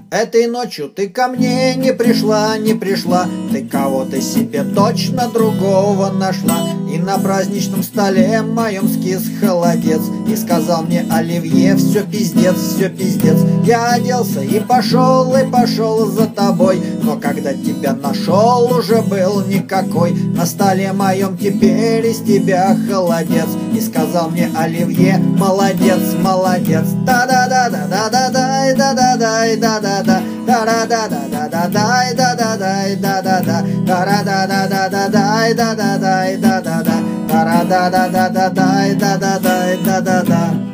Этой ночью ты ко мне не пришла, не пришла. Ты кого-то себе точно другого нашла. И на праздничном столе моем скис холодец. И сказал мне: Оливье, все пиздец, все пиздец. Я оделся и пошел за тобой. Но когда тебя нашел, уже был никакой. На столе моем теперь из тебя холодец. И сказал мне: Оливье, молодец, молодец. Да-да-да-да-да-да-дай, да-да-дай, да-да-да. Да-да-да-да-да-дай, да-да-дай, да-да-да. Да-да-да-да-да-дай, да-да-дай, да-да-да. Да-да-да-да-да-дай, да-да-дай, да-да-да.